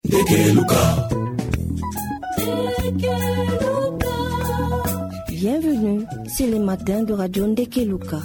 Bienvenue, c'est les matins de Radio Ndekeluka.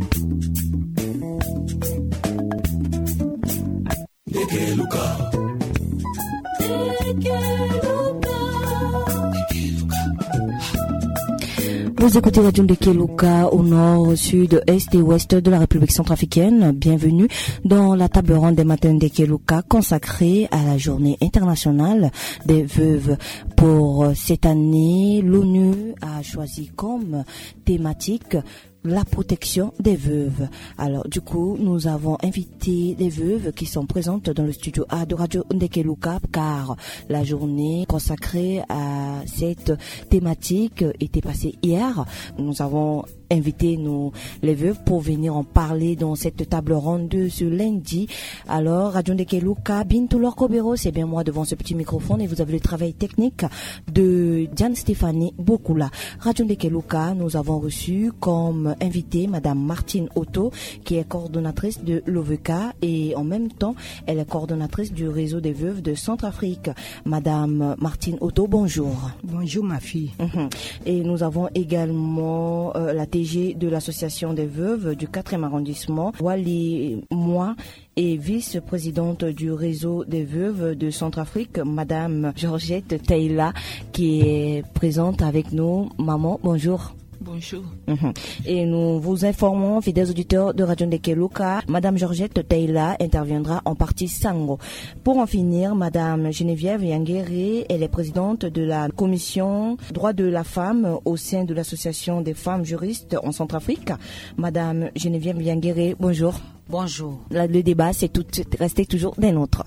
Vous écoutez Radio Ndekeluka au nord, sud, est et ouest de la République centrafricaine. Bienvenue dans la table ronde des matins Ndekeluka consacrée à la journée internationale des veuves. Pour cette année, l'ONU a choisi comme thématique la protection des veuves. Alors, du coup, nous avons invité des veuves qui sont présentes dans le studio A de Radio Ndekeluka, car la journée consacrée à cette thématique était passée hier. Nous avons invité les veuves pour venir en parler dans cette table ronde de ce lundi. Alors, Radio Ndekeluka, Bintou Lorkobero, c'est bien moi devant ce petit microphone et vous avez le travail technique de Diane Stéphanie Bokula. Radio Ndekeluka, nous avons reçu comme invitée Madame Martine Otto, qui est coordonnatrice de l'OVK et en même temps, elle est coordonnatrice du réseau des veuves de Centrafrique. Madame Martine Otto, bonjour. Bonjour ma fille. Et nous avons également la TG de l'association des veuves du 4e arrondissement, Wali Moi, et vice-présidente du réseau des veuves de Centrafrique, Madame Georgette Taïla, qui est présente avec nous. Maman, bonjour. Bonjour. Et nous vous informons, fidèles auditeurs de Radio Ndekeluka, Madame Georgette Taïla interviendra en partie Sango. Pour en finir, Madame Geneviève Yanguéré, elle est présidente de la commission droits de la femme au sein de l'association des femmes juristes en Centrafrique. Madame Geneviève Yanguéré, bonjour. Bonjour. Le débat, c'est resté toujours des nôtres.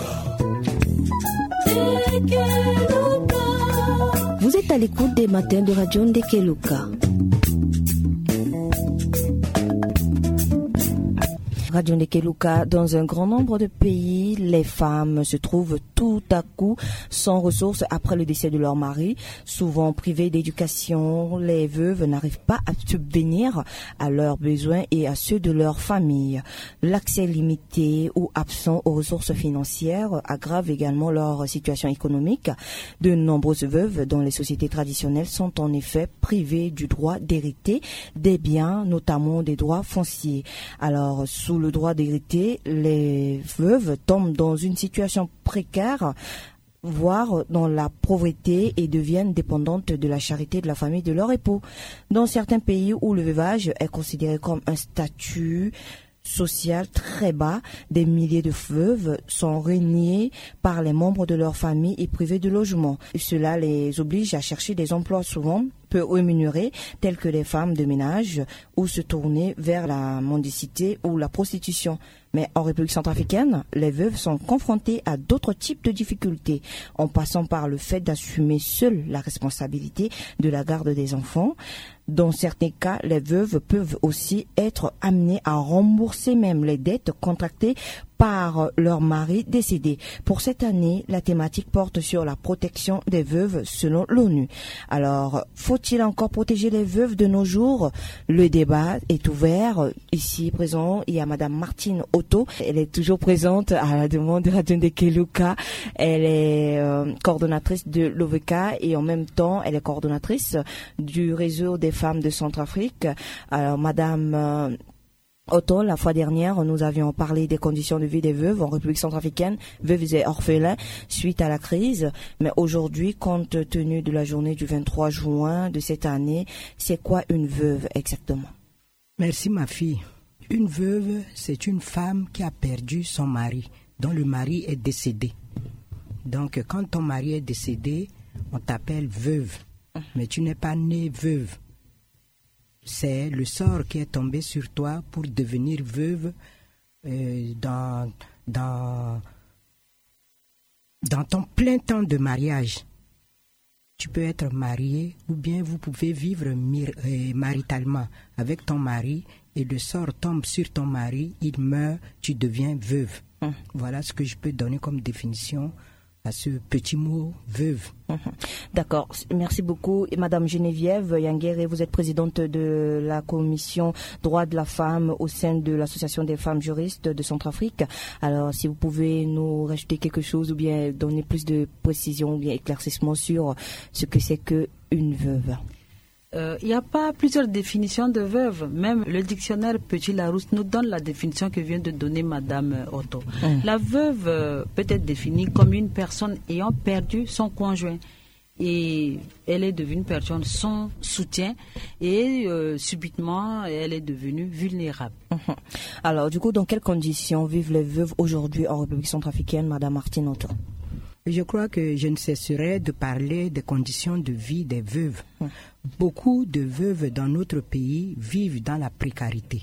Vous êtes à l'écoute des matins de Radio Ndekeluka. Radio Ndekeluka, dans un grand nombre de pays, les femmes se trouvent tout à coup sans ressources après le décès de leur mari. Souvent privées d'éducation, les veuves n'arrivent pas à subvenir à leurs besoins et à ceux de leur famille. L'accès limité ou absent aux ressources financières aggrave également leur situation économique. De nombreuses veuves dans les sociétés traditionnelles sont en effet privées du droit d'hériter des biens, notamment des droits fonciers. Alors, sous le droit d'hériter, les veuves tombent dans une situation précaire, voire dans la pauvreté, et deviennent dépendantes de la charité de la famille de leur époux. Dans certains pays où le veuvage est considéré comme un statut social très bas, des milliers de veuves sont reniées par les membres de leur famille et privées de logement. Et cela les oblige à chercher des emplois souvent peu rémunérés, tels que les femmes de ménage, ou se tourner vers la mendicité ou la prostitution. Mais en République centrafricaine, les veuves sont confrontées à d'autres types de difficultés, en passant par le fait d'assumer seules la responsabilité de la garde des enfants. Dans certains cas, les veuves peuvent aussi être amenées à rembourser même les dettes contractées par leur mari décédé. Pour cette année, la thématique porte sur la protection des veuves selon l'ONU. Alors, faut-il encore protéger les veuves de nos jours? Le débat est ouvert. Ici présent, il y a Madame Martine Otto. Elle est toujours présente à la demande de Radio Ndekeluka. Elle est coordonnatrice de l'OVK et en même temps, elle est coordonnatrice du réseau des femmes de Centrafrique. Alors, Madame Otto, la fois dernière, nous avions parlé des conditions de vie des veuves en République centrafricaine, veuves et orphelins, suite à la crise. Mais aujourd'hui, compte tenu de la journée du 23 juin de cette année, c'est quoi une veuve exactement? Merci ma fille. Une veuve, c'est une femme qui a perdu son mari, dont le mari est décédé. Donc, quand ton mari est décédé, on t'appelle veuve. Mais tu n'es pas née veuve. C'est le sort qui est tombé sur toi pour devenir veuve dans ton plein temps de mariage. Tu peux être marié ou bien vous pouvez vivre maritalement avec ton mari et le sort tombe sur ton mari, il meurt, tu deviens veuve. Voilà ce que je peux donner comme définition à ce petit mot veuve. D'accord, merci beaucoup. Et Madame Geneviève Yanguéré, vous êtes présidente de la commission droits de la femme au sein de l'association des femmes juristes de Centrafrique. Alors, si vous pouvez nous rajouter quelque chose ou bien donner plus de précision ou bien éclaircissement sur ce que c'est qu'une veuve. Il n'y a pas plusieurs définitions de veuve. Même le dictionnaire Petit-Larousse nous donne la définition que vient de donner Madame Otto. La veuve peut être définie comme une personne ayant perdu son conjoint. Et elle est devenue une personne sans soutien et subitement elle est devenue vulnérable. Alors du coup, dans quelles conditions vivent les veuves aujourd'hui en République centrafricaine, Madame Martine Otto? Je crois que je ne cesserai de parler des conditions de vie des veuves. Beaucoup de veuves dans notre pays vivent dans la précarité.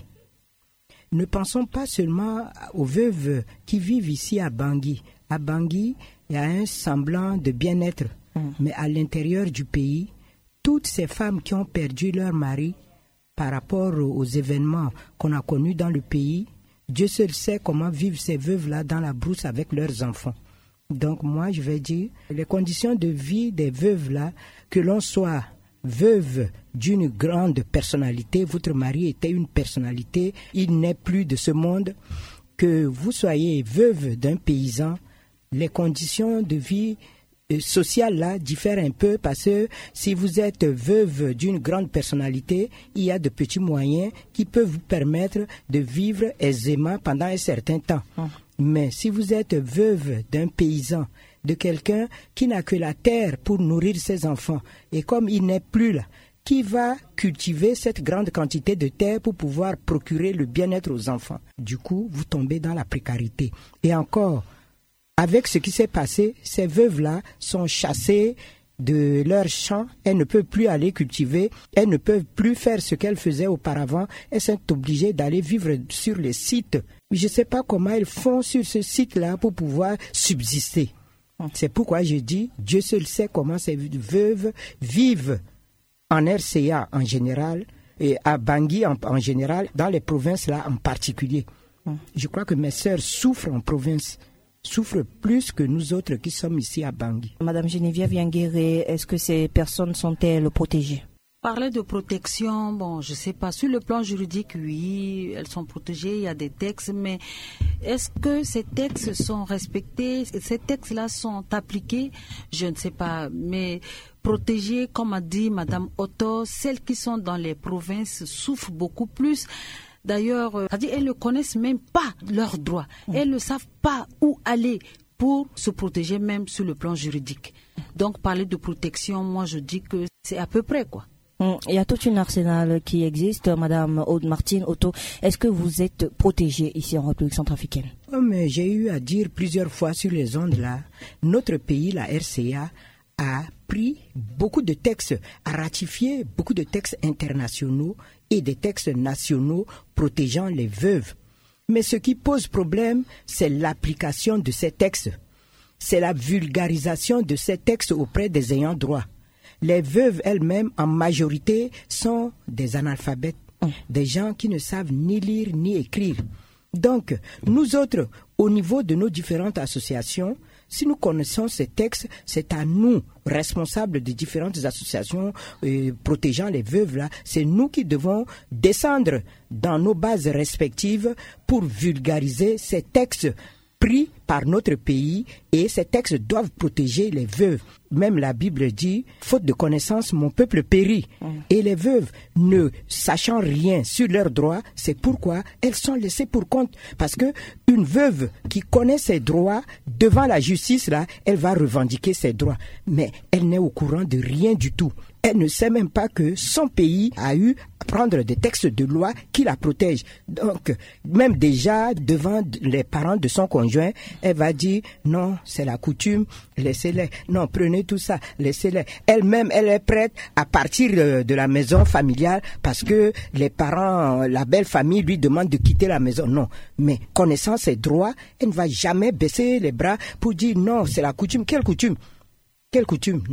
Ne pensons pas seulement aux veuves qui vivent ici à Bangui. À Bangui, il y a un semblant de bien-être. Mais à l'intérieur du pays, toutes ces femmes qui ont perdu leur mari par rapport aux événements qu'on a connus dans le pays, Dieu seul sait comment vivent ces veuves-là dans la brousse avec leurs enfants. Donc moi, je vais dire, les conditions de vie des veuves-là, que l'on soit veuve d'une grande personnalité, votre mari était une personnalité, il n'est plus de ce monde, que vous soyez veuve d'un paysan, les conditions de vie sociales là diffèrent un peu parce que si vous êtes veuve d'une grande personnalité, il y a de petits moyens qui peuvent vous permettre de vivre aisément pendant un certain temps. Mais si vous êtes veuve d'un paysan, de quelqu'un qui n'a que la terre pour nourrir ses enfants, et comme il n'est plus là, qui va cultiver cette grande quantité de terre pour pouvoir procurer le bien-être aux enfants? Du coup, vous tombez dans la précarité. Et encore, avec ce qui s'est passé, ces veuves-là sont chassées de leurs champs, elles ne peuvent plus aller cultiver, elles ne peuvent plus faire ce qu'elles faisaient auparavant, elles sont obligées d'aller vivre sur les sites. Je ne sais pas comment elles font sur ce site-là pour pouvoir subsister. C'est pourquoi je dis, Dieu seul sait comment ces veuves vivent en RCA en général, et à Bangui en général, dans les provinces là en particulier. Je crois que mes sœurs souffrent en province, souffrent plus que nous autres qui sommes ici à Bangui. Madame Geneviève Yanguéré, est-ce que ces personnes sont-elles protégées? Parler de protection, bon, je sais pas. Sur le plan juridique, oui, elles sont protégées, il y a des textes, mais est-ce que ces textes sont respectés? Ces textes-là sont appliqués? Je ne sais pas, mais protégées, comme a dit Madame Otto, celles qui sont dans les provinces souffrent beaucoup plus. D'ailleurs, elles ne connaissent même pas leurs droits. Elles ne savent pas où aller pour se protéger même sur le plan juridique. Donc, parler de protection, moi, je dis que c'est à peu près, quoi. Il y a toute une arsenal qui existe, Madame Martine Otto. Est-ce que vous êtes protégée ici en République centrafricaine? Mais j'ai eu à dire plusieurs fois sur les ondes là, notre pays, la RCA, a pris beaucoup de textes, a ratifié beaucoup de textes internationaux et des textes nationaux protégeant les veuves. Mais ce qui pose problème, c'est l'application de ces textes. C'est la vulgarisation de ces textes auprès des ayants droit. Les veuves elles-mêmes, en majorité, sont des analphabètes, des gens qui ne savent ni lire ni écrire. Donc, nous autres, au niveau de nos différentes associations, si nous connaissons ces textes, c'est à nous, responsables des différentes associations protégeant les veuves, là, c'est nous qui devons descendre dans nos bases respectives pour vulgariser ces textes pris par notre pays, et ces textes doivent protéger les veuves. Même la Bible dit, faute de connaissance, mon peuple périt. Et les veuves, ne sachant rien sur leurs droits, c'est pourquoi elles sont laissées pour compte. Parce que une veuve qui connaît ses droits, devant la justice, là, elle va revendiquer ses droits. Mais elle n'est au courant de rien du tout. Elle ne sait même pas que son pays a eu à prendre des textes de loi qui la protègent. Donc, même déjà, devant les parents de son conjoint, elle va dire, non, c'est la coutume, laissez-les. Non, prenez tout ça, laissez-les. Elle-même, elle est prête à partir de la maison familiale parce que les parents, la belle famille lui demande de quitter la maison. Non, mais connaissant ses droits, elle ne va jamais baisser les bras pour dire, non, c'est la coutume. Quelle coutume? Quelle coutume? Non.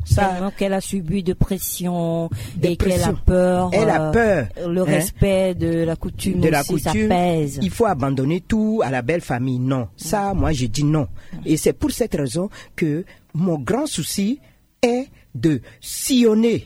Ça, qu'elle a subi de pression et qu'elle a peur. Elle a peur. Le respect de la coutume aussi, ça pèse. Il faut abandonner tout à la belle famille. Non. Ça, moi, je dis non. Et c'est pour cette raison que mon grand souci est de sillonner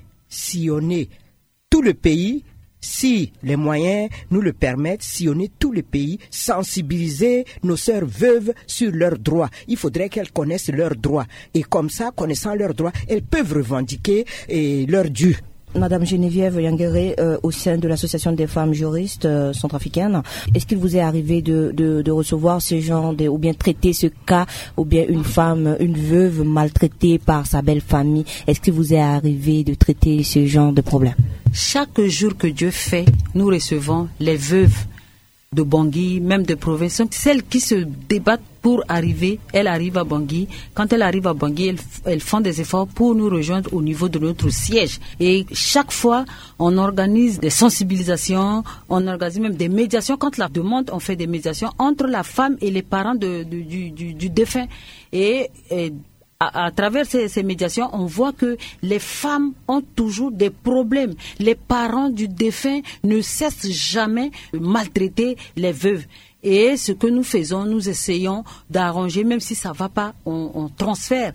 tout le pays, si les moyens nous le permettent, sillonner tout le pays, sensibiliser nos sœurs veuves sur leurs droits. Il faudrait qu'elles connaissent leurs droits. Et comme ça, connaissant leurs droits, elles peuvent revendiquer leurs dû. Madame Geneviève Yanguéré, au sein de l'association des femmes juristes centrafricaines, est-ce qu'il vous est arrivé de recevoir ce genre ou bien traiter ce cas, ou bien une femme, une veuve maltraitée par sa belle famille, est-ce qu'il vous est arrivé de traiter ce genre de problème? Chaque jour que Dieu fait, nous recevons les veuves de Bangui, même de province, celles qui se débattent pour arriver, elles arrivent à Bangui. Quand elles arrivent à Bangui, elles font des efforts pour nous rejoindre au niveau de notre siège. Et chaque fois, on organise des sensibilisations, on organise même des médiations. Quand la demande, on fait des médiations entre la femme et les parents du défunt. Et à travers ces médiations, on voit que les femmes ont toujours des problèmes. Les parents du défunt ne cessent jamais de maltraiter les veuves. Et ce que nous faisons, nous essayons d'arranger, même si ça ne va pas, on transfère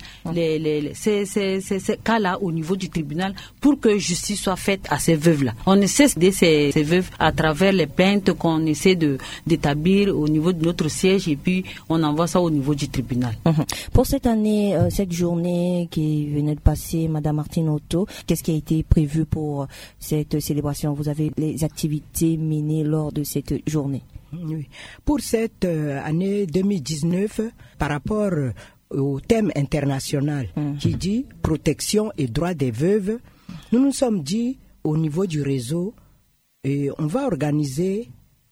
ces cas-là au niveau du tribunal pour que justice soit faite à ces veuves-là. On essaie d'aider ces veuves à travers les plaintes qu'on essaie d'établir au niveau de notre siège et puis on envoie ça au niveau du tribunal. Pour cette année, cette journée qui venait de passer, Madame Martine Otto, qu'est-ce qui a été prévu pour cette célébration? Vous avez les activités menées lors de cette journée? Oui. Pour cette année 2019, par rapport au thème international qui dit protection et droits des veuves, nous nous sommes dit au niveau du réseau, on a organisé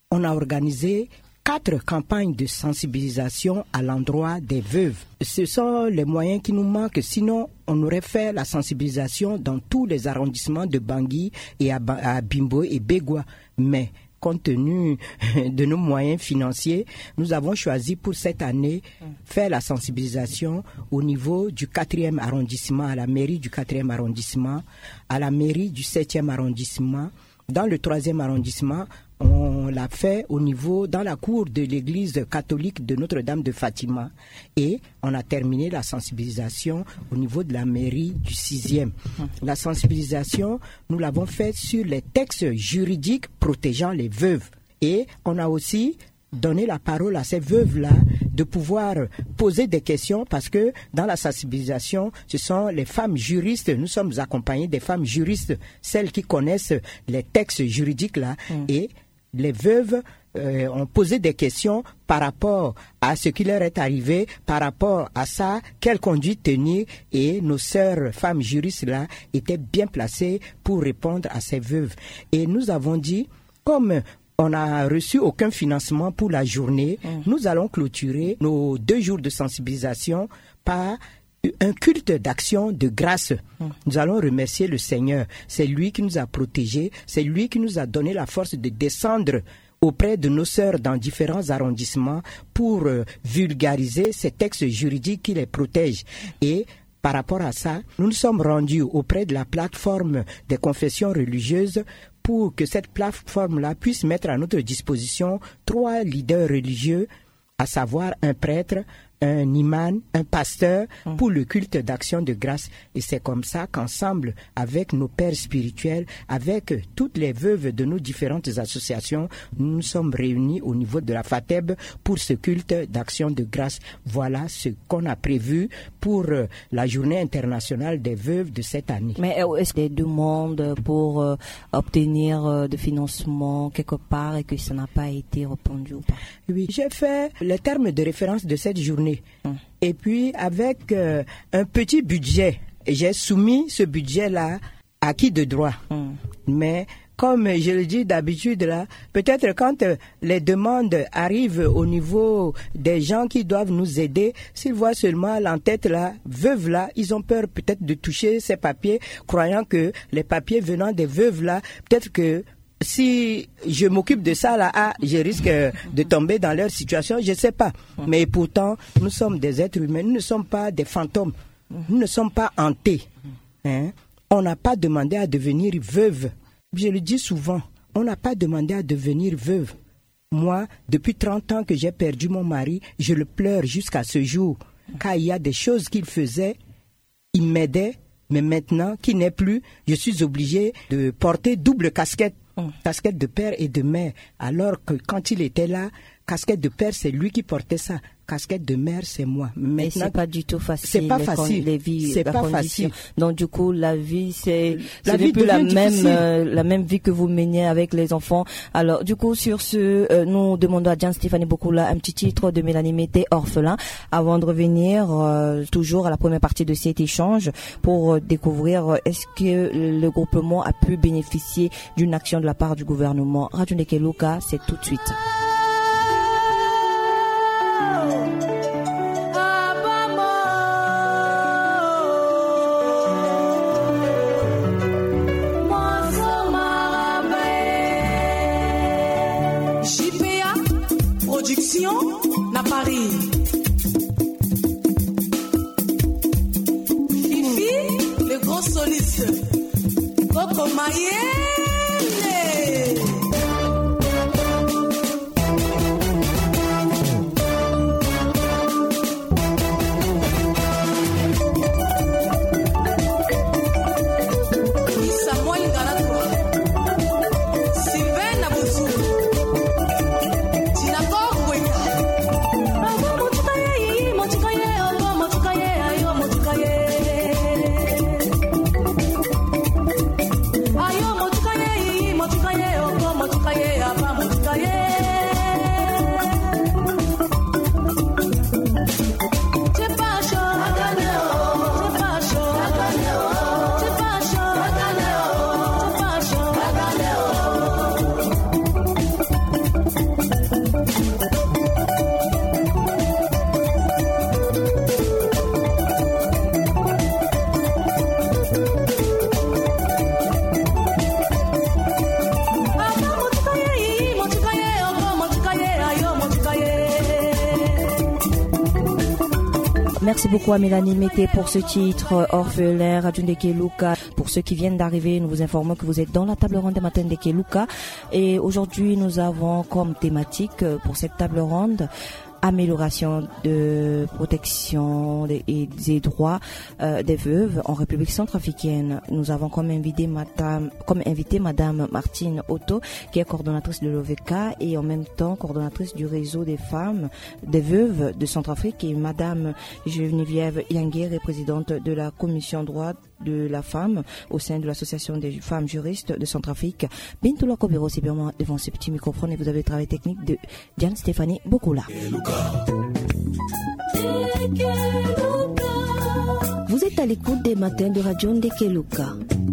4 campagnes de sensibilisation à l'endroit des veuves. Ce sont les moyens qui nous manquent, sinon on aurait fait la sensibilisation dans tous les arrondissements de Bangui et à Bimbo et Begwa. Mais compte tenu de nos moyens financiers, nous avons choisi pour cette année faire la sensibilisation au niveau du 4e arrondissement, à la mairie du 4e arrondissement, à la mairie du 7e arrondissement. Dans le 3e arrondissement, on l'a fait au niveau, dans la cour de l'église catholique de Notre-Dame de Fatima. Et on a terminé la sensibilisation au niveau de la mairie du 6e. La sensibilisation, nous l'avons faite sur les textes juridiques protégeant les veuves. Et on a aussi donné la parole à ces veuves-là de pouvoir poser des questions parce que dans la sensibilisation, ce sont les femmes juristes, nous sommes accompagnés des femmes juristes, celles qui connaissent les textes juridiques-là et les veuves ont posé des questions par rapport à ce qui leur est arrivé, par rapport à ça, quelle conduite tenir, et nos sœurs femmes juristes-là étaient bien placées pour répondre à ces veuves. Et nous avons dit, comme on n'a reçu aucun financement pour la journée, nous allons clôturer nos 2 jours de sensibilisation par un culte d'action de grâce. Nous allons remercier le Seigneur. C'est lui qui nous a protégés, c'est lui qui nous a donné la force de descendre auprès de nos sœurs dans différents arrondissements pour vulgariser ces textes juridiques qui les protègent. Et par rapport à ça, nous nous sommes rendus auprès de la plateforme des confessions religieuses pour que cette plateforme-là puisse mettre à notre disposition 3 leaders religieux, à savoir un prêtre, un imam, un pasteur pour le culte d'action de grâce. Et c'est comme ça qu'ensemble, avec nos pères spirituels, avec toutes les veuves de nos différentes associations, nous nous sommes réunis au niveau de la FATEB pour ce culte d'action de grâce. Voilà ce qu'on a prévu pour la journée internationale des veuves de cette année. Mais est-ce qu'il y a des demandes pour obtenir de financement quelque part et que ça n'a pas été répondu ou pas? Oui, j'ai fait les termes de référence de cette journée. Et puis, avec un petit budget, j'ai soumis ce budget-là à qui de droit. Mais, comme je le dis d'habitude, là, peut-être quand les demandes arrivent au niveau des gens qui doivent nous aider, s'ils voient seulement l'entête là, veuve là, ils ont peur peut-être de toucher ces papiers, croyant que les papiers venant des veuves là, peut-être que si je m'occupe de ça là, je risque de tomber dans leur situation, je ne sais pas. Mais pourtant, nous sommes des êtres humains, nous ne sommes pas des fantômes. Nous ne sommes pas hantés. Hein? On n'a pas demandé à devenir veuve. Je le dis souvent, on n'a pas demandé à devenir veuve. Moi, depuis 30 ans que j'ai perdu mon mari, je le pleure jusqu'à ce jour. Car il y a des choses qu'il faisait, il m'aidait, mais maintenant qu'il n'est plus, je suis obligée de porter double casquette. Casquette de père et de mère. Alors que quand il était là, casquette de père, c'est lui qui portait ça. Casquette de mère, c'est moi. Maintenant, et c'est pas du tout facile. C'est pas facile. C'est pas facile. Donc du coup, la vie, c'est plus la même vie que vous menez avec les enfants. Alors du coup, sur ce, nous demandons à Diane Stéphanie Bokula un petit titre de Mélanie Mété, Orphelin, avant de revenir toujours à la première partie de cet échange pour découvrir est-ce que le groupement a pu bénéficier d'une action de la part du gouvernement. Radio Ndekeluka, c'est tout de suite. Na Paris. Fifi, le gros soliste. Coco Mayele. Samuel Galatwa. Sylvain Naboutou. Merci beaucoup à Mélanie Mété pour ce titre Orphelin, Radio Ndekeluka. Pour ceux qui viennent d'arriver, nous vous informons que vous êtes dans la table ronde des matins Ndekeluka. Et aujourd'hui, nous avons comme thématique pour cette table ronde amélioration de protection et des droits des veuves en République centrafricaine. Nous avons comme invité Madame Martine Otto, qui est coordonnatrice de l'OVK et en même temps coordonnatrice du réseau des femmes, des veuves de Centrafrique, et Madame Geneviève Yangere, présidente de la commission droit de la femme au sein de l'association des femmes juristes de Centrafrique. Bintoula Kobero, c'est bien moi devant ce petit microphone et vous avez le travail technique de Diane Stéphanie Bokula. Vous êtes à l'écoute des matins de Radio Ndekeluka.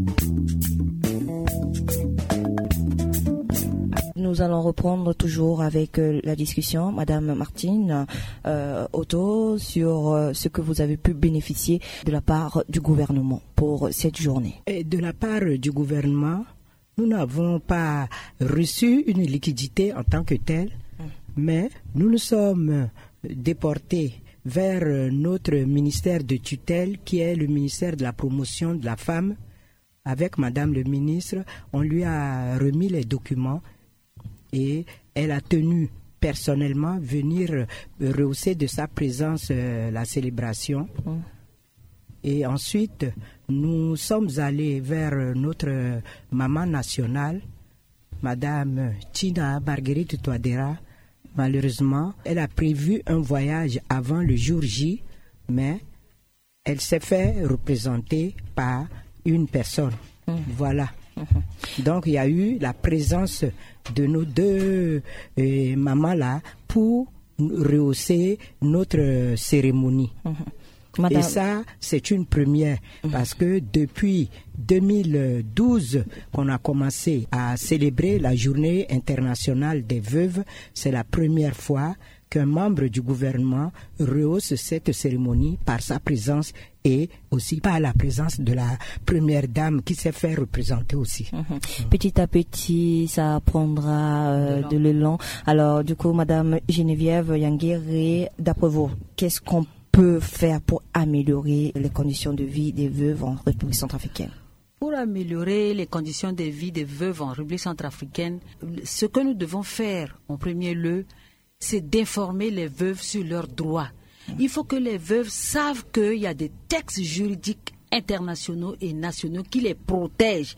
Nous allons reprendre toujours avec la discussion, Madame Martine Otto, sur ce que vous avez pu bénéficier de la part du gouvernement pour cette journée. Et de la part du gouvernement, nous n'avons pas reçu une liquidité en tant que telle, mais nous nous sommes déportés vers notre ministère de tutelle, qui est le ministère de la promotion de la femme. Avec Madame le ministre, on lui a remis les documents et elle a tenu personnellement venir rehausser de sa présence la célébration. Et ensuite, nous sommes allés vers notre maman nationale, Madame Tina Marguerite Touadéra. Malheureusement, elle a prévu un voyage avant le jour J, mais elle s'est fait représenter par une personne. Voilà. Donc, il y a eu la présence de nos deux mamans-là pour rehausser notre cérémonie. Madame. Et ça, c'est une première, parce que depuis 2012 qu'on a commencé à célébrer la journée internationale des veuves, c'est la première fois qu'un membre du gouvernement rehausse cette cérémonie par sa présence et aussi par la présence de la première dame qui s'est fait représenter aussi. Petit à petit, ça prendra de l'élan. Alors, du coup, Madame Geneviève Yangere, d'après vous, qu'est-ce qu'on peut faire pour améliorer les conditions de vie des veuves en République centrafricaine? Pour améliorer les conditions de vie des veuves en République centrafricaine, ce que nous devons faire en premier lieu, c'est d'informer les veuves sur leurs droits. Il faut que les veuves savent qu'il y a des textes juridiques internationaux et nationaux qui les protègent.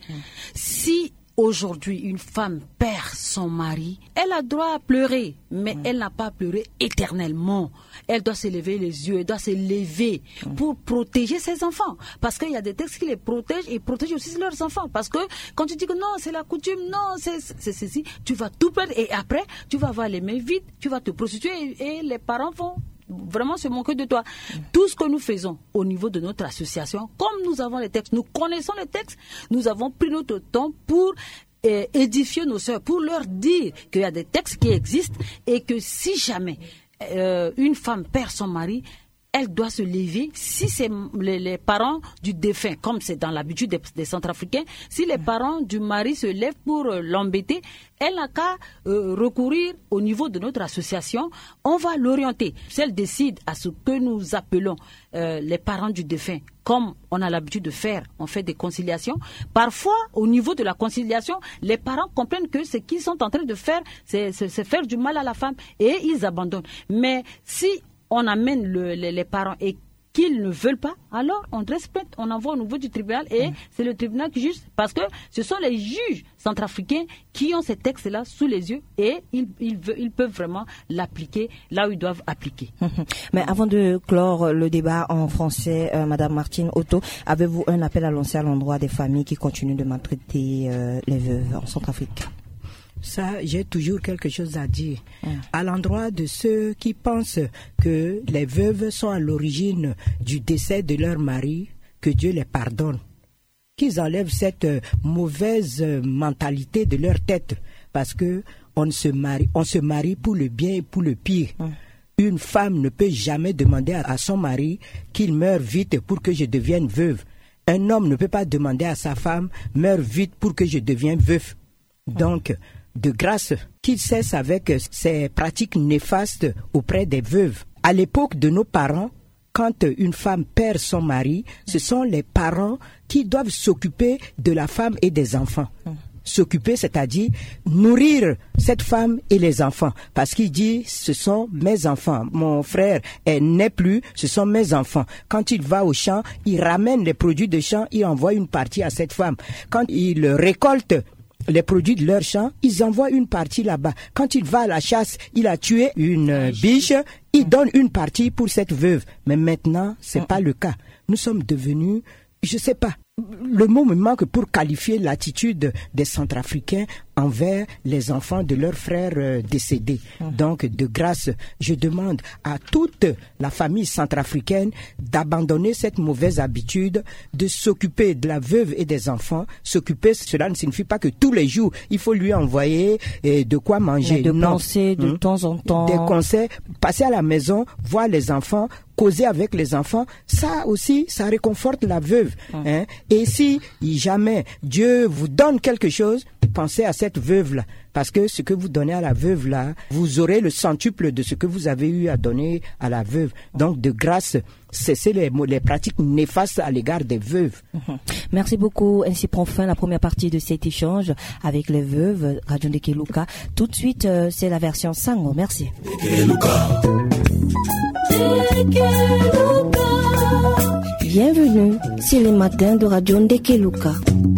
Si aujourd'hui une femme perd son mari, elle a droit à pleurer, mais elle n'a pas à pleurer éternellement. Elle doit se lever les yeux, elle doit se lever pour protéger ses enfants. Parce qu'il y a des textes qui les protègent et protègent aussi leurs enfants. Parce que quand tu dis que non, c'est la coutume, non, c'est ceci, tu vas tout perdre et après, tu vas avoir les mains vides, tu vas te prostituer et les parents vont vraiment se moquer de toi. Tout ce que nous faisons au niveau de notre association, comme nous avons les textes, nous connaissons les textes, nous avons pris notre temps pour édifier nos sœurs, pour leur dire qu'il y a des textes qui existent et que si jamais une femme perd son mari, elle doit se lever. Si c'est les parents du défunt, comme c'est dans l'habitude des Centrafricains, si les parents du mari se lèvent pour l'embêter, elle n'a qu'à recourir au niveau de notre association. On va l'orienter. Si elle décide à ce que nous appelons les parents du défunt, comme on a l'habitude de faire, on fait des conciliations. Parfois, au niveau de la conciliation, les parents comprennent que ce qu'ils sont en train de faire, c'est faire du mal à la femme et ils abandonnent. Mais si on amène les parents et qu'ils ne veulent pas, alors on dresse plainte, on envoie au niveau du tribunal et c'est le tribunal qui juge, parce que ce sont les juges centrafricains qui ont ces textes-là sous les yeux et ils peuvent vraiment l'appliquer là où ils doivent appliquer. Mais avant de clore le débat en français, Madame Martine Otto, avez-vous un appel à lancer à l'endroit des familles qui continuent de maltraiter les veuves en Centrafrique? Ça, j'ai toujours quelque chose à dire. À l'endroit de ceux qui pensent que les veuves sont à l'origine du décès de leur mari, que Dieu les pardonne. Qu'ils enlèvent cette mauvaise mentalité de leur tête. Parce que on se marie pour le bien et pour le pire. Une femme ne peut jamais demander à son mari qu'il meure vite pour que je devienne veuve. Un homme ne peut pas demander à sa femme meurs vite pour que je devienne veuf. Donc, de grâce, qu'il cesse avec ces pratiques néfastes auprès des veuves. À l'époque de nos parents, quand une femme perd son mari, ce sont les parents qui doivent s'occuper de la femme et des enfants. S'occuper, c'est-à-dire nourrir cette femme et les enfants. Parce qu'il dit, ce sont mes enfants. Mon frère n'est plus, ce sont mes enfants. Quand il va au champ, il ramène les produits de champ, il envoie une partie à cette femme. Quand il récolte les produits de leur champ, ils envoient une partie là-bas. Quand il va à la chasse, il a tué une biche, il donne une partie pour cette veuve. Mais maintenant, c'est pas le cas. Nous sommes devenus, je sais pas, le mot me manque pour qualifier l'attitude des Centrafricains envers les enfants de leurs frères décédés. Donc, de grâce, je demande à toute la famille centrafricaine d'abandonner cette mauvaise habitude, de s'occuper de la veuve et des enfants. S'occuper, cela ne signifie pas que tous les jours, il faut lui envoyer de quoi manger. Mais de penser de temps en temps. Des conseils, passer à la maison, voir les enfants, causer avec les enfants, ça aussi, ça réconforte la veuve. Et si jamais Dieu vous donne quelque chose, pensez à cette veuve-là. Parce que ce que vous donnez à la veuve-là, vous aurez le centuple de ce que vous avez eu à donner à la veuve. Donc, de grâce, cessez les pratiques néfastes à l'égard des veuves. Merci beaucoup. Ainsi prend fin la première partie de cet échange avec les veuves, Radio Ndekeluka. Tout de suite, c'est la version Sango. Merci. Bienvenue, c'est les matins de Radio Ndekeluka.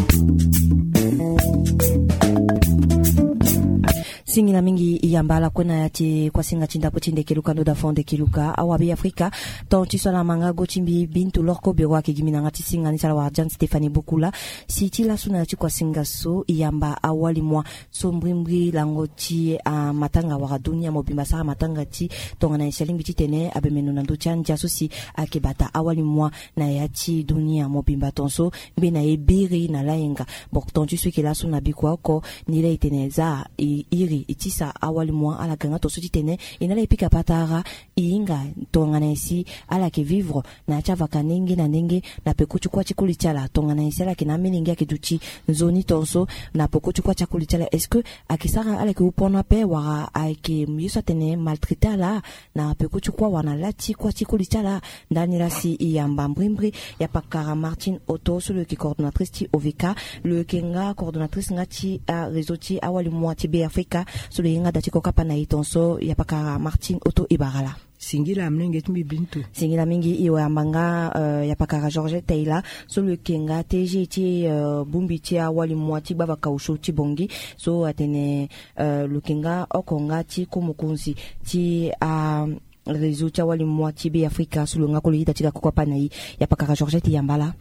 Singila mingi iyambala kwena yati kwa singa chinda pochinde kiluka ndo da fonde kiluka awabi Afrika ton chisola manga gochimbi bintu lorko bewa ke gimina ngati singa ni sala warjan Stéphanie Bokula si la suna yati kwa singa so iyamba awali mwa sombrimbi langoti a matanga wa dunia mobimba sa matanga ti tongana ishalimbi titene abemeno nando chanja sosi akebata awali mwa na yati dunia mobimba tonso bina ebiri na laenga bok ton chisu ke la suna bikwa ko ni la iteneza iri itisa awali mwa ala ganga to so titene inala epika patara inga tongana isi ala ke vivre na chava kanenge na nenge na pekuchu kwa chikuli chala tongana isi ala kina miningi akiduchi nzoni tonso na pekuchu kwa chakuli chala est-ce que akisara ala ke upona pe wara ake myusa tene maltraiter la na pekuchu kwa wana lati kwa chikuli chala ndani rasi iyamba mbrimbri ya pakara Martine Otto sur le qui coordonnatrice ti OVK le kenga coordonnatrice ngati a réseau ti awali mwa ti Afrika sur le nga dati koka pana itonso ya pakara Martine Otto ibarala Singila mnenge tumbi bintu. Singila mingi iwe ambanga ya pakara George Taylor so le kenga TG ti bumbi ti awali mwa ti baba kausho ti bongi so atene le kenga okonga ti komukunzi ti réseau ti awali mwa ti Afrika so le nga ko lita ti koka pana ya pakara George ti yambala.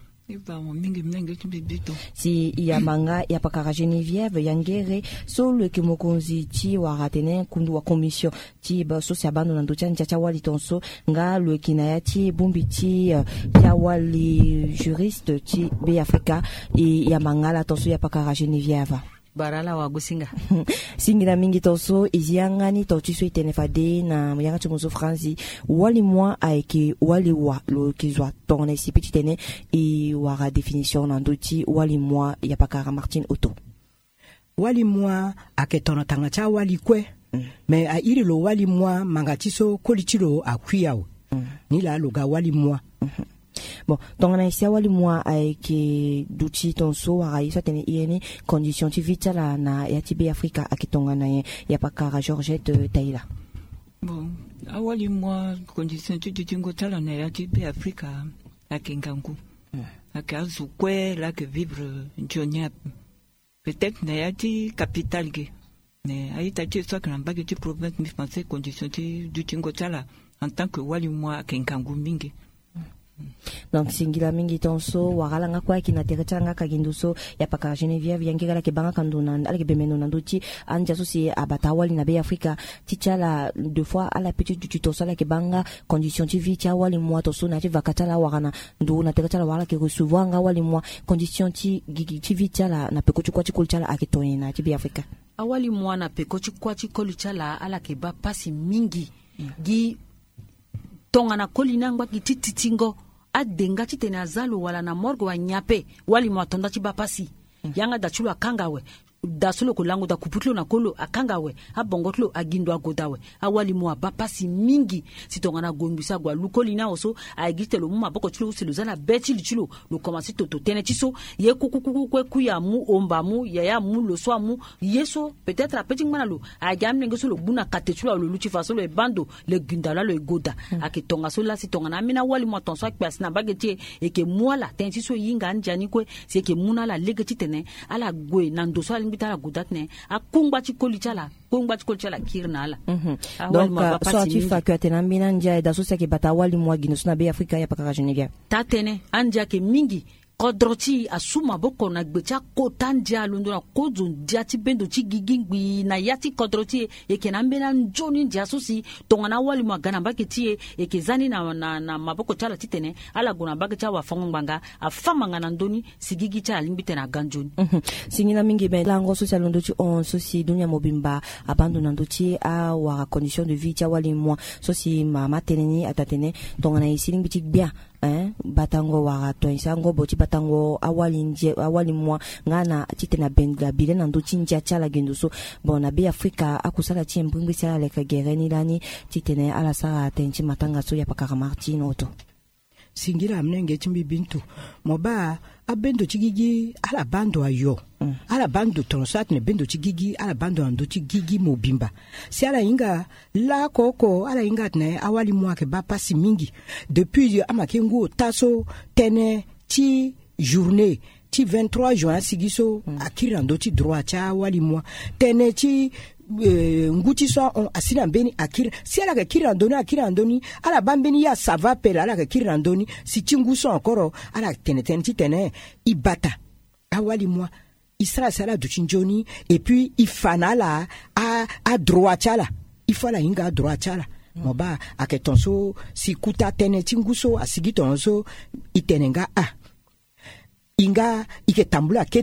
Si yamanga ya pakara Geneviève Yangere so le kimokonzi ti waratene kundu wa commission ti ba so sabando na ndocha nchacha wali tonso nga le kinaya ti bumbi ti wali juriste ti Afrika e yamanga la tonso ya pakara Geneviève barala wa gusinga singira mingi tonso iziangani tochi so itenefade na yanga tumuzo franzi wali mwa aike wali wa lo kizwa tone si petit tene e wara définition na ndoti wali mwa ya pakara Martine Otto wali mwa aketona tanga cha wali kwe me a iri lo wali mwa mangatiso kolitilo akwiao ni la loga wali mwa bon donc on a ici wali mwa aike duchi tonso wara isa tene ieni condition ti vitala na ya tibe Afrika akitonga na ya pakara Georgette Taylor bon awali mwa condition ti tingo tala na ya tibe Afrika akengangu akazu kwe la que vivre njonya peut-être na ya ti capitale ge mais aita ti so kan ba ti province mi français condition ti du tingo tala en tant que wali mwa akengangu mingi. Donc singila mingi tonso warala nga kwa kina teretanga kaginduso ya pakara Geneviève Yangera ke banga kandona alke bemeno nanduti anja so si abata wali na Afrika tichala deux fois à la petite du tonso la ke banga condition de vie tia wali mwa tonso na ti vakatala warana ndo na teretala wala ke recevoir nga wali mwa condition ti vie tia la na peko kwa ti kulchala akitoye na ti Afrika awali mwa na peko kwa ti kulchala ala ke ba pasi mingi gi tonga na kolina ngwa ki tititingo adenga chitene azalo wala na morgo wa nyape wali mwatonda chibapasi yanga dachulo akangawe dasulo kulango da kuputlo na kolo akangawe abongotlo agindo agodawe awali mwa bapasi mingi sitonga na gombisa gwa lukolina oso agitelo muma boko chulo siluzana beti lichulo lo komasi toto tene chiso ye kukukuku kwe ya mu omba mu ya mu lo so mu yeso peut-être a petit manalo agamne ngoso lo buna katechulo lo luchi faso le bando le gindala le goda akitonga so la sitonga na mina wali mwa tonso akpasi na bageti e ke mwala tensi so yinga njani kwe se ke muna la legeti tene ala gwe na ndoso bitala gudatne akungba chikolichala kirna ala donc so tu fa que tena mbina nja da so se ke bata wali mwa gino suna Afrika ya pakara Geneviève tatene anja ke mingi kodroti asuma boko na gbecha kotandia londo na kozo ndiati bendo chi gigingbi na yati kodroti ekenambela njoni ndia sosi tongana wali magana baketi ekezani na maboko chala titene ala guna bakecha wa fangmbanga afamanga na ndoni sigigi cha limbite na ganjoni singina mingi ben lango social londo chi on sosi dunia mobimba abandona ndochi a wa condition de vie cha wali mwa sosi mama teneni atatene tongana isilimbiti bien batango wa to isango boti batango awali mwa ngana titena benga bile na ndo chinja chala gendo so bona Afrika akusala chimbingwi sala leka gereni lani titene ala sara tenchi matanga so ya pakara Martine Otto singira mnenge chimbi bintu moba abendo chigigi ala bando ayo ala bando tonsat ne bendo chigigi ala bando ando chigigi mobimba si ala inga la koko ala inga ne awali mwake ba pasi mingi depuis amakengu taso tene ti journée ti 23 juin sigiso akirando ti droit cha wali mwa tene ti nguti so on asina beni akira si ala ka kirandoni ala bambeni ya sava pela ala ka kirandoni si tingu so encore ala tene ibata awali mwa isra sala du chinjoni et puis ifana la a droit chala ifala inga droit chala moba aketonso si kuta tene tingu so asigitonso itenenga inga iketambula kete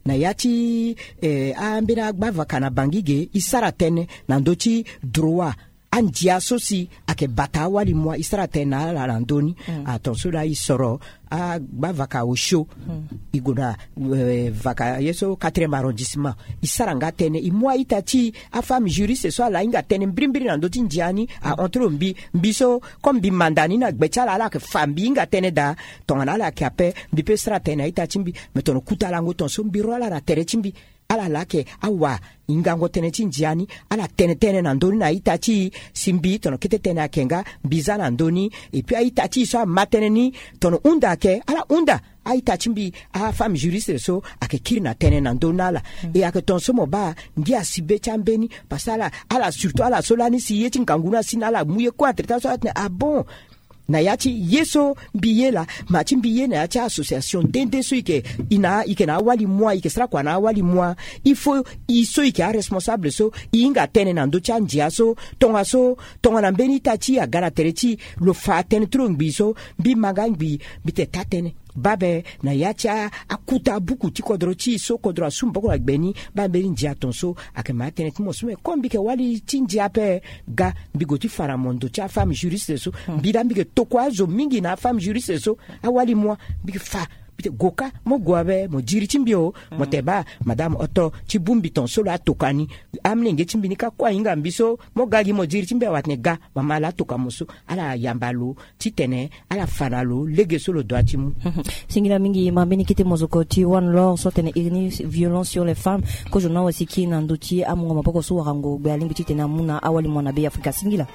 na yati ambina gbava kana bangige isara tene na ndoti droit andia sosi ake bata wali mwa isara tena la landoni atonso la isoro a gbava ka osho igona vaka yeso 4e arrondissement isara nga tene imwa itati a femme juriste so la inga tene mbrimbiri na ndoti ndiani a entre mbiso comme bi mandani na gbechala la ke fambi inga tene da tongana la kape bipe sara tene itati mbi metono kutala ngo tonso mbiro la tere chimbi ala lake awa ingango tene chinjiani ala tene na ndoni na itachi simbi tono kete tene akenga biza na ndoni et puis itachi so matene ni tono unda ke ala unda itachi mbi a femme juriste so akekiri na tene na ndonala et ake tonso moba ndia sibe chambeni pasala ala surtout ala solani si yeti nganguna sinala muye kwa treta so ah bon na yati yeso biye la machi biye na yati association dende so ike na wali mwa ike sra kwa na wali mwa ifo iso ike a responsable so inga tene na ndo chanjia so tonga na mbeni tachi ya gara terechi lo fa tene trongbi so bi magangbi bite tatene babe na yacha akuta buku ti kodrochi so kodro sumba ko agbeni ba mbeni njia tonso akema tene timo sume kombi ke wali tinjia pe ga bigoti faramondo cha femme juriste so bidambi ke tokwazo mingi na femme juriste so awali mwa big fa bite goka mo gwabe mo jiri chimbio mo teba madame oto chibumbi ton solo atokani amnenge chimbini ka kwa inga mbiso mo gagi mo jiri chimbia watne ga mama la tokamuso ala yambalo titene ala fanalo lege solo doatimu singila mingi mambeni kite mozoko ti one law so tene irni violence sur les femmes ko jona wasiki na ndoti amunga mapoko so warango balingi titena muna awali mwana be Afrika singila.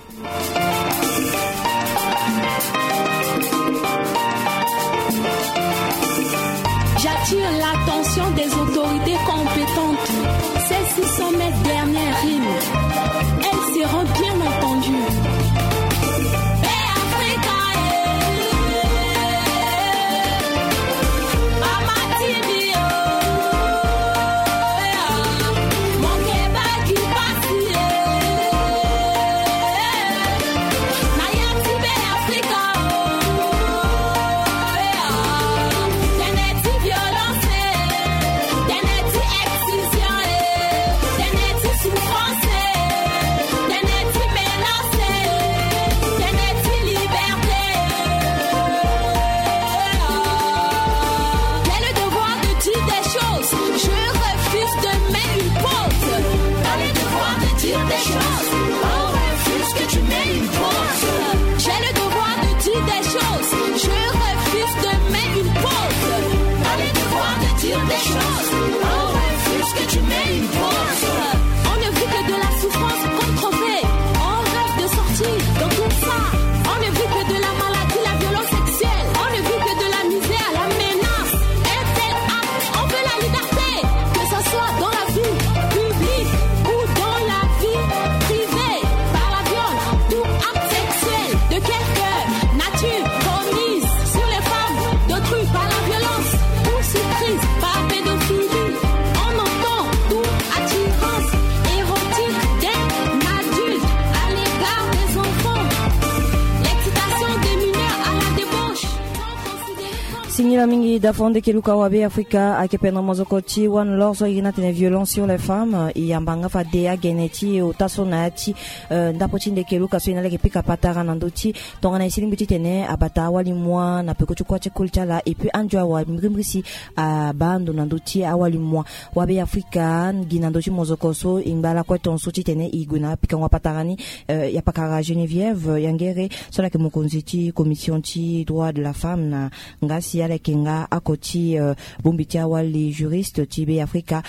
J'attire l'attention des autorités compétentes. Celles-ci sont mes dernières rimes. Elles seront bien entendues. Signila mingi dafonde keluka wabe Afrika akependa mozokoti one law so irina tene violence sur les femmes yambanga fa dea geneti utasonati ndapotinde keluka so inaleke pika patara nandoti tongana isilimbi tene abata wali mwa na peko chukwa chekulchala et puis anjwa wa mrimrisi bando nandoti awali mwa wabe Afrika ginandoti mozokoso imbala kwa tonso tene iguna pika ngwa patarani ya pakara Geneviève yangere so la ke mokonziti commission ti droit de la femme na ngasi kenga akoti bombitia wali juriste tibe Afrika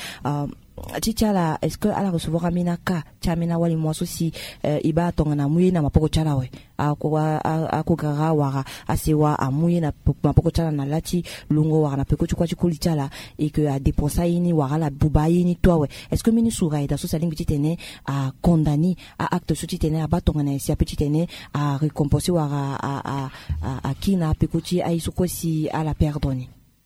Chichala, est-ce que ala recevoir aminaka chamina wali mwaso si iba tongana muye na mapoko chala we akogara wara asewa amuye na mapoko chala na lati lungo wara na peko chukwa chikuli chala et que a dépensa yini wara la bubayi ni toi we est-ce que mini soura da so saling petit tene a condamné a acte so tene a batongana si a petit tene a récompenser wara a kina peko chi a isoko si a la perdoni.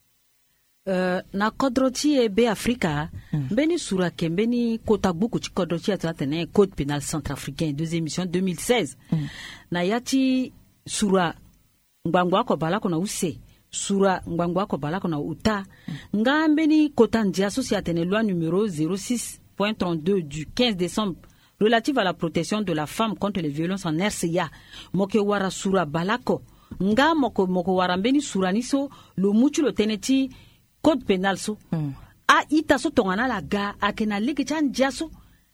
Na kodroti e be Afrika beni sura kembeni kota buku chi kodroti atene code pénal centrafricain deuxième émission 2016 na yati sura ngwangwa ko bala kona use sura ngwangwa ko balako na uta ngambeni kotandia société loi numéro 06.32 du 15 décembre relative à la protection de la femme contre les violences en RCA moke wara sura balako nga moko warambeni sura niso lo muchu lo teneti code pénal so a ita so tongana la ga akena leke chan jaso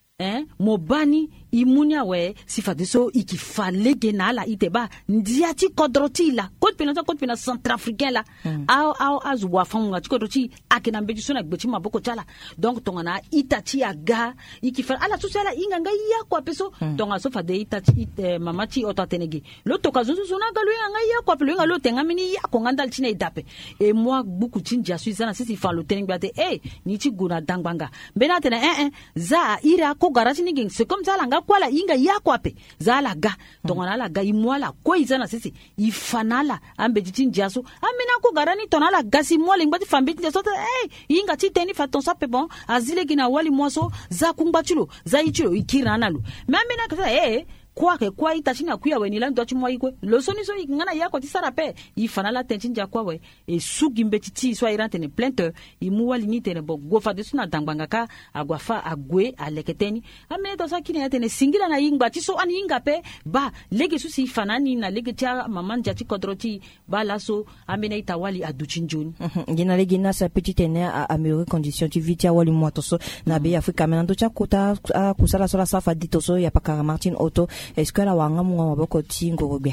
mobani imunya we sifade so ikifale genala iteba ndiati kodroti la code pénal centrafricain la azwa fanga kodroti akena mbeji so na gbechi maboko chala donc tongana itati aga ikifala ala sociala inganga ya kwa peso tonga so fade itati mamachi otatenege lo tokazo so na galo inganga ya kwa pelo ngalo tenga mini ya ko ngandal chine idape et moi beaucoup tinja suizana sisi fa lo tengbate ni ti guna dangbanga mbena tena za ira ko garati ni c'est comme ça langa kwala inga ya kwape zala ga tongana la ga imwala ko izana sisi ifanala ambe jitinjaso amina ko garani tonala gasi mwala ngati fambiti so inga ti teni faton sa pe bon azile gina wali mwaso za kungbachulo za ichulo ikirana lo mamina ka kwa itachina kuya we nila ndo chimwa ikwe losoni so ngana yako tisara pe ifanala tenchinja kwa we e sugi mbetiti so irante ne plainte imuwa limite ne bogo fa desuna dangbanga ka agwafa agwe aleketeni amene to sakini yatene singila na ingba tiso ani inga pe ba lege susi fanani na lege tia mamanja ti kodroti ba laso amene itawali aduchinjoni ngina lege na sa petite ne a améliorer condition tu vitia wali motoso na be Afrika menando cha kota kusala sola safa ditoso ya pakara Martin Otto. Est-ce que la wanga munga maboko tingo robia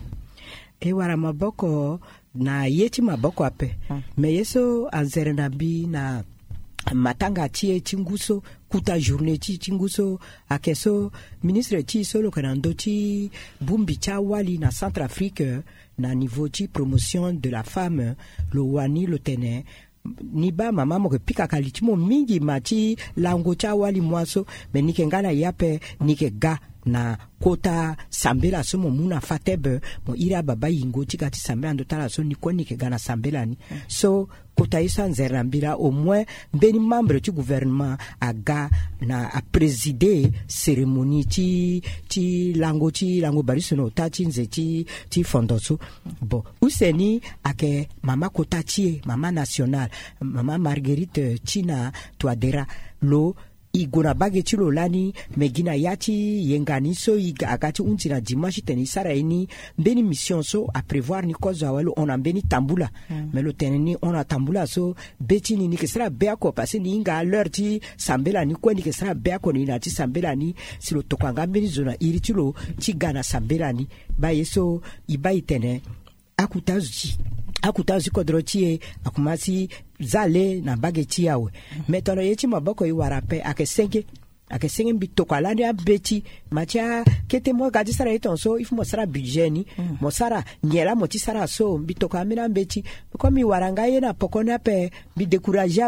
wara maboko na yeti maboko ape me yeso anzere nabi na matanga tie tinguso kuta journée ti tinguso akeso ministre ti solo kanando ti bumbi cha wali na Centrafrique na niveau ti promotion de la femme lo wani lo tene niba mama mo pika kalitimo mingi mati lango cha wali mwaso me nikengala yape nikega na kota sambela so mo muna fatebe mo ira baba yingo tikati sambela ndo tala so nikoni ke gana sambela ni so kota isa nzerambira au moins mbeni membre du gouvernement aga na a présider cérémonie ti lango barisono tati nzeti ti fondoso bon useni ake mama kota tie mama national mama Marguerite Tina Touadéra lo igona bageti lo lani megina yati yengani so agati untina dimanche teni saraini mbeni mission so a prévoir ni koza walo on a mbeni tambula mais lo teneni on a tambula so beti ni ke sera beako parce ni inga l'heure ti sambela ni ko ni ke sera beako ni na ti sambela ni si lo tokanga mbeni zona iritulo ti gana sambela ni ba yeso iba itene akutazi kodrotie akumasi zale na bageti yawe metono yeti maboko iwarape akesenge bitokalani abeti macha kete mo gadi sara etonso if mo sara budget ni mo sara nyela mo ti sara so bitokamina beti ko mi waranga yena pokona pe bi décourager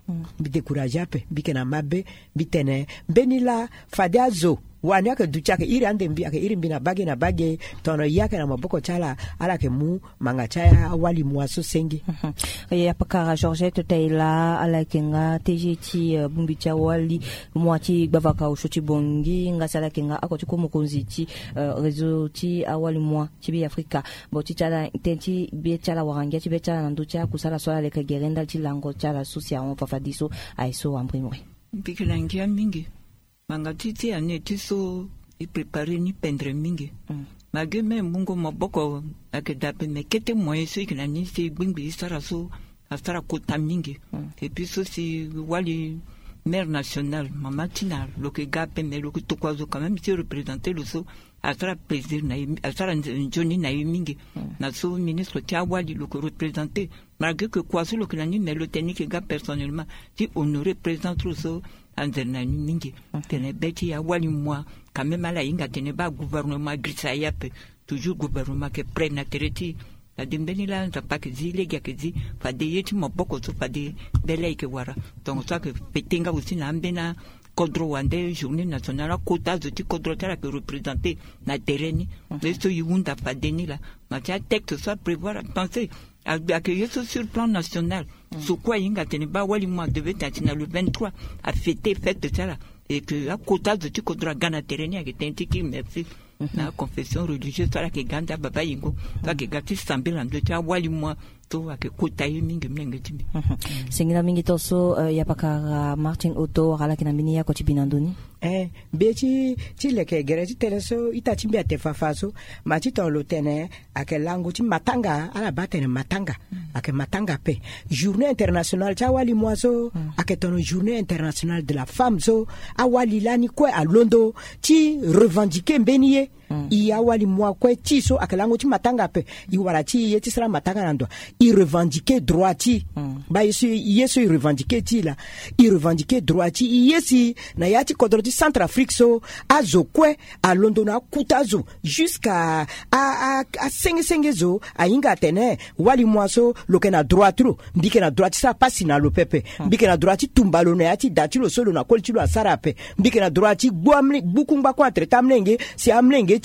pe bikena mabe bitene benila fadiazo wani ake duchake iri ande mbi ake iri mbina bage tono yake na maboko chala ala ke mu manga chaya wali muaso sengi ya pakara Georgette Taylor ala kenga TGT bumbicha wali mwati bavaka ushoti bongi ngasala kenga akoti ko mukonzi ti réseau ti awali mwa ti bi Afrika boti chala tenti bi chala warangia ti be chala ndu cha kusala swala le kagerenda ti lango chala susia on fafadiso aiso ambrimwe bikilangia mingi manga titi ane tiso i prepare ni pendre mingi mage me mungo maboko akedape me kete moye so ikina ni se gbingbi sara so asara kota mingi et puis so si wali mère nationale mama tina lo que gape me lo que to kwazo quand même si représenter le so asara plaisir na asara njoni na mingi na so ministre tia wali lo que représenter malgré que kwazo lo que la ni me lo technique ga personnellement si on représente le so anzerna ni mingi tene beti ya wali moi quand même ala inga tene ba gouvernement grisa yape toujours gouvernement que prenne na tereti la dembeni la nza pa ke zile gya ke zi fa de yeti maboko so fa de bele ke wara donc ça que petenga aussi na ambena kodro wande journée nationale quota de ti kodro tara que représenter na tereni mais so yunda fa de ni la ma tia texte soit prévoir penser accueillir sur le plan national. Sur quoi Inga Teneba Walima devait être le 23 à fêter fête ça et que à quota de Tikodra Gana Terenia qui était qui merci la confession religieuse ça qui Ganda Baba Ingo ça qui gâti Sambelan de Tia Walima to ake kutai mingi mlenge timbi. Singila mingi toso yapaka Martin Otto ala kina bini ya kochi binandoni. Beti leke gereti teleso ita timbi ate fafaso mati ton lotene ake lango ti matanga ala batene matanga ake matanga pe journée internationale cha wali moaso ake ton journée internationale de la femme so awali lani kwe a Londo ti revendiquer mbeniye i awali moa kwe ti so ake lango ti matanga pe i wala ti yeti sera matanga nando i revendiquer droit ti ba yeso i revendiquer ti la i revendiquer droit ti i yesi na yati kodro ti Centrafrique so azo kwe a Londo na kutazo jusqu'à a senge zo a inga tene wali moaso loke na droit tro mbike na droit sa pasi na lo pepe mbike na droit ti tumbalo na yati datilo solo na koltilo a sarape mbike na droit ti gwamle bukungba kwa entre tamlenge si amlenge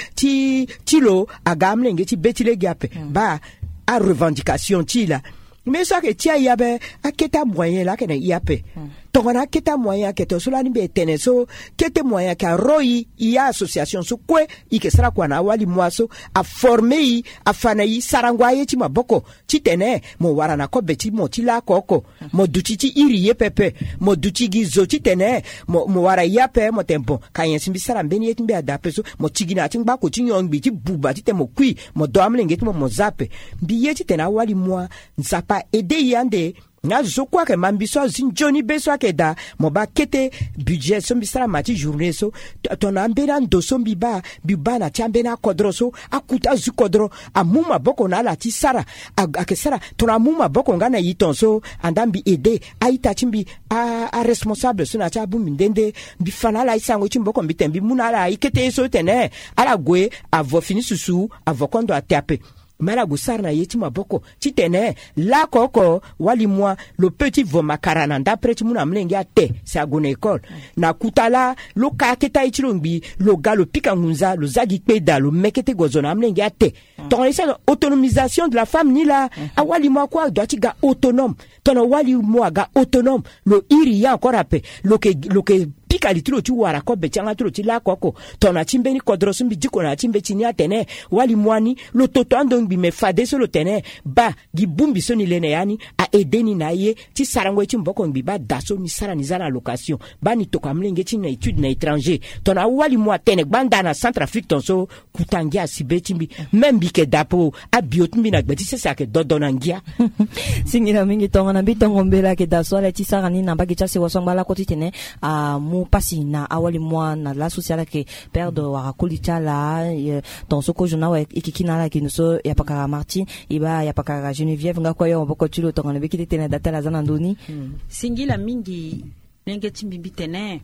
ti lo aga amlenge ti betile gape ba a revendication ti la mais ça que tia yabe a keta moyen la kena yape tongana keta moyen que to solani be teneso kete moyen ka roi ya association so kwe ike sara kwa na wali moaso a former a fanayi sarangwaye ti maboko ti tene mo wara na ko beti mo ti la koko mo duti ti iri ye pepe mo duti gi zo ti tene mo wara yape mo tempo ka yen simbi sara mbeni ye timbe adape so mo tigina ti ngba ko ti nyongbi ti buba ti te mo kwi mo do amlenge ti mo zape bi ye ti tena wali moa nzapa ede yande na zo kwa ke mambiso zinjoni beso akeda mo ba kete budget so mbisara mati journée so ton ambera ndoso biba na tiambena kodro so akuta zu kodro amuma boko na la ti sara akesara ton amuma boko ngana yiton so andambi ede aita timbi a responsable so na cha bu mindende bi fana la isango timboko mbitembi muna la ikete so tene ala gwe avo fini susu avo kondo atape mala gusar na yeti maboko titene la koko wali moi le petit vomakarana d'après ti muna mlenge ate c'est à gone école na kutala lo ka keta ichilongbi lo galo pika ngunza lo zagi peda lo mekete gozona mlenge ate ton esa autonomisation de la femme ni la awali moi quoi doit ga autonome ton wali moi ga autonome lo iri ya encore ape lo ke pika litro tu wara ko bechanga tro ti la koko tona chimbeni kodrosu mbi diko na chimbe chini atene wali mwani lo toto andongbi me fade so lo tene ba gi bumbi so ni lene yani a edeni na ye ti sarango ti mboko ngbi ba daso ni sara ni zana location ba ni to kamlenge ti na étude na étranger tona wali mwa tene gbanda na Centrafrique ton so kutangi asibe timbi même bi ke dapo a biotmbi na gbeti se sa ke dodonangia singina mingi tonga na bitongo mbela ke daso la ti sara ni na ba ki cha se wasongala ko ti tene a pasi na awali mwa na la sociale ke père de warakolita la dans ce que je na ikikina la ki so ya pakara Martin iba ya pakara Geneviève ngako yo boko tulo to ngana bikite tena data la zanandoni singila mingi nenge timbi tene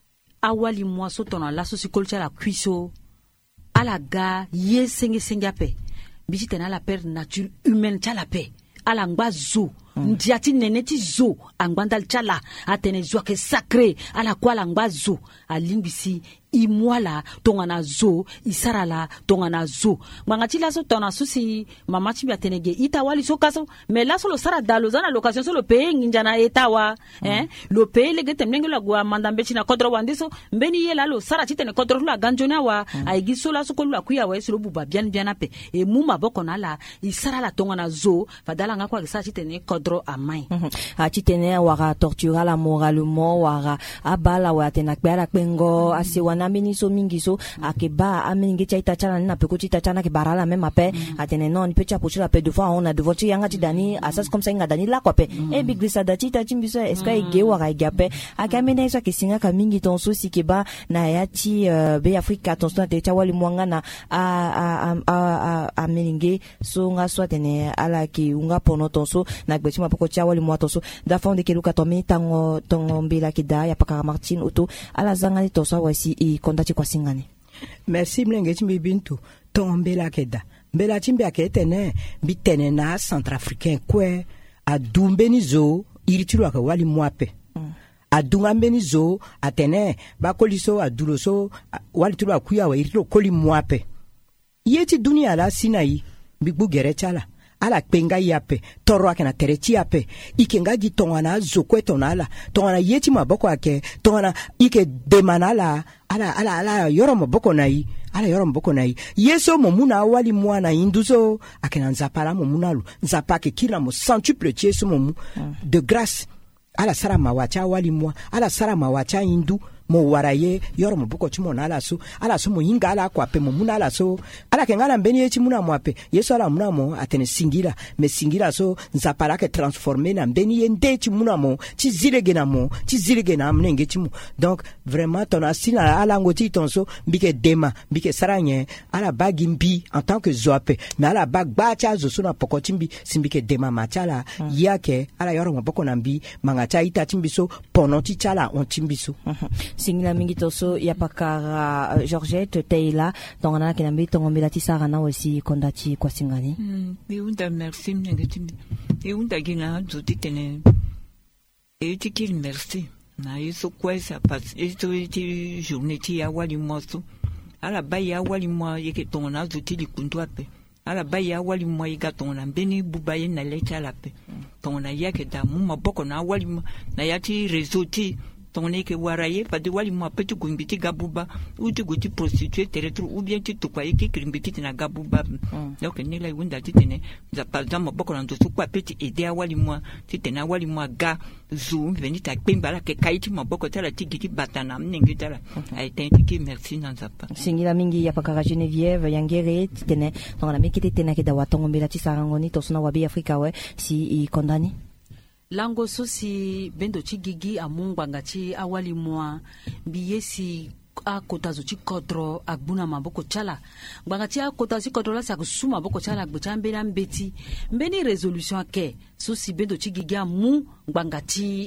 awali mwa so tona la socioculture la cuiso ala ga ye senge ape biji tena la père nature humaine cha la paix ala ngba zo ndiati neneti zo angbandal chala atene zo ke sacré ala kwala ngba zo alimbisi imwala tongana zo isarala tongana zo mangati la so tona susi mama chibi atenege ita wali so kaso mais la so lo sara dalo zana location so lo paye nginjana etawa lo paye le gete mlenge la gwa mandambe china kodro wandiso mbeni yela lo sara chitene kodro la ganjona wa aigi so la so ko la kuya wa so buba bien ape e muma boko na la isarala tongana zo fadala ngakwa sa chitene kodro amai chitene wara tortura la moralement wara abala wa tena kbala pengo asiwa na mini so mingi so akeba amingi chaita chana na pekoti tachana ke barala même ape atene non peut chapocher la pe de fois on a de voiture yanga ti dani asas comme ça ngadani la ko pe e biglisa dati ta chimbiso eska ige wara igape akamene so ke singa ka mingi ton so sikeba na yati be Afrika ton so te chawali mwanga na a meninge so nga so tene ala ki unga pono ton so na gbeti mapoko chawali mwa ton so da fonde ke luka to mi tango mbila kida ya pakara Martin Otto ala zanga ni to so wasi kondati kwa singani. Merci mlenge chimbi bintu tombela keda mbela chimbi aketene bitene na Centrafricain kwe adumbeni zo iritiru aka wali mwape adunga mbeni zo atene bakoliso aduloso wali tiru akuya wa iritiru koli mwape yeti dunia la sinai bigbu gerechala ala penga yape toro akena tereti yape ikenga gi tongana zokwe tonala tongana yeti maboko ake tongana ike demanala ala yoro maboko nai ala yoro mboko na yeso momuna wali mwana induso akena nzapala momuna lu nzapa ke kila mo centuple tieso momu de grâce ala sara mawacha wali mwa ala sara mawacha indu mo waraye yoro mboko chimo na ala so mo hinga ala kwa pe momuna ala so ala kengala mbeni echi muna mwape yeso ala muna mo atene singira me singira so nzapala ke transformer na mbeni yende chi muna mo chi zilege na mnenge chimu. Donc vraiment ton asina ala ngoti tonso mbike dema mbike saranye ala bagimbi en tant que zoape mais ala bagba cha zo suna pokotimbi simbike dema machala yake ala yoro mboko na mbi mangacha ita timbiso ponoti chala on timbiso. Singila mingi toso ya pakara Georgette Teila tongana kinambi tongombela tisara na aussi kondati kwa singani. Biunda merci mnengetimbi. Biunda gina zuti tene. Etikil merci. Na yeso kwesa pas esto iti journée ti ya wali moso. Ala baya wali mo yeke tongana zuti likundu ape. Ala baya wali mo yiga tongana mbeni bubaye na lecha lape. Tongana yake da muma boko na wali mo na yati réseau ti tongné ke waraye pa de wali mo petit gumbiti gabuba ou tu guti prostituée terrestre ou bien tu tukwaye ki krimbiti na gabuba. Donc ni la wunda titene za par exemple boko na ndosu kwa petit aider a wali mo titena wali mo ga zu veni ta pimbala ke kaiti mo boko tala tigiti batana mningi tala ay tentiki merci nanzapa. Singila mingi ya pakara Geneviève yangere titene tongana mikiti tena ke da watongo mbela tisarangoni tosuna wabi Afrika we si I kondani. Lango sosi bendo chigigi amungwanga chi awali mwa biyesi a kotazo chi kodro agbuna maboko chala ngwanga chi a kotazo kodro la sakusuma boko chala agbuchambela mbeti mbeni resolution ke sosi bendo chigigi amu ngwanga chi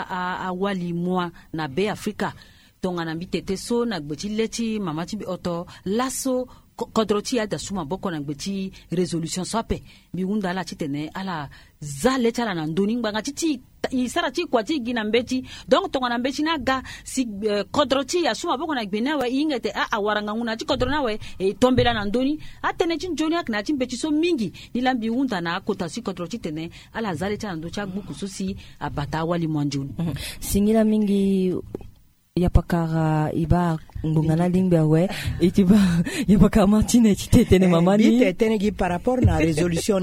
awali mwa na be Afrika tongana mbitete so na gbuchi leti mama chi oto laso kodroti ya da suma boko na gbeti resolution sope biunda la chitene ala zale chala na ndoni ngba ngati isara chi kwati gina mbeti donc tonga na mbeti na ga si kodroti ya suma boko na gbena wa ingete a waranga nguna chi kodro na we tombela na ndoni atene chi njoni ak na chi mbeti so mingi nilambi unda na kota si kodroti tene ala zale chala ndo cha buku so si abata wali mwanjuni. Singila mingi ya pakara iba ngungana lingba we itiba ya pakara Martine titene mamani bitete gi par rapport na résolution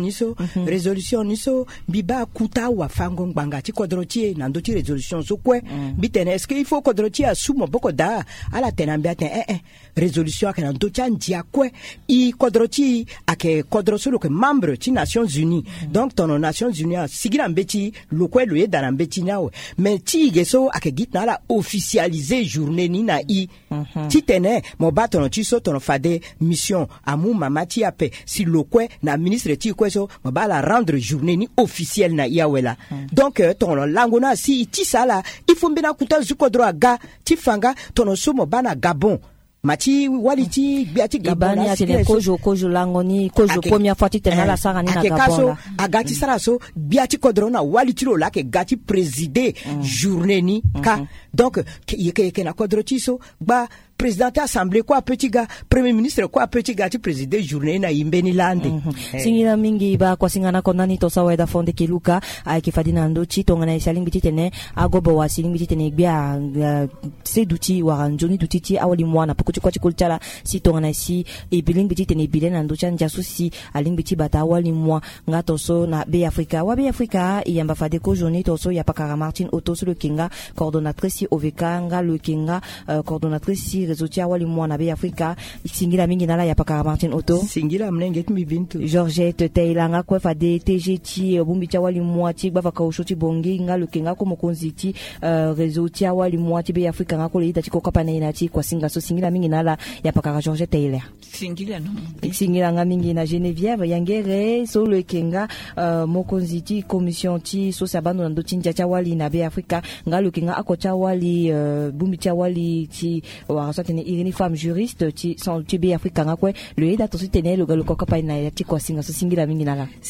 niso biba kuta wa fango nganga ti kodrotie na ndoti résolution so kwe bitene est-ce qu'il faut kodrotie asuma boko da ala tenambia résolution akena ndoti andia kwe I kodrotie ake kodrosolo ke membre ti Nations Unies donc ton Nations Unies sigira mbeti lokwe loye dana mbeti nawe mais ti geso ake gitna la officialiser journée ni na titene mo batono ti so tono fade mission amu mama ti ape si lokwe na ministre ti kweso mo bala rendre journée ni officielle na iawela donc tono langona si ti sala il faut mbena kuta zukodro aga ti fanga tono so mo bana Gabon mati waliti biati Gabon ya tene kojo langoni kojo première fois ti tena la sara ni na Gabon agati sara so biati kodrona waliti lo la ke gati présider journée ni ka donc ke na kodroti so ba président assemblée quoi petit gars premier ministre quoi petit gars ti présider journée na imbeni lande singila mingi ba kwa singana konani to sawa fonde kiluka ay ki fadina ndochi tongana isalingi titene agobo wa silingi titene bia seduti wa njoni dutiti awali mwana pokuti kwa chikulchala si tongana si e bilingi titene bilena ndocha njasu si alingi ti bata awali mwa ngato so na be Afrika wa be Afrika yamba fade ko joni to so ya pakara Martine Otto sur le kinga coordonnatrice OVK nga le kinga coordonnatrice réseau wali mwana be Afrika singila mingi nala ya pakara Martine Otto singila mnenge tmibintu Georgette Teila nga kwa fade TGT bumbi cha wali mwati bava ka ushoti bongi nga lukenga ko mokonziti réseau tia wali mwati be Afrika nga ko leita tiko kapana inati kwa singa so singila mingi nala ya pakara Georgette Teila singila nga mingi na Geneviève yangere so lukenga mokonziti commission ti so sabando ndo tinja cha wali na be Afrika nga lukenga akocha wali bumbi cha wali ti wa tene irini femme juriste ti son ti be Afrika ngakwe le ida to tene lo galo kopa na ya ti kwa singa so singila mingi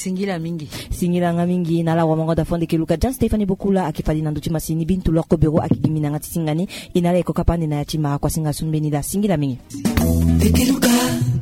nga mingi nala wa mongo da fonde ke luka Jan Stephanie Bokula akifali na nduti masini bintu loko bureau akigimina ngati singani inala kopa na ya ti ma kwa singa sumbeni da singila mingi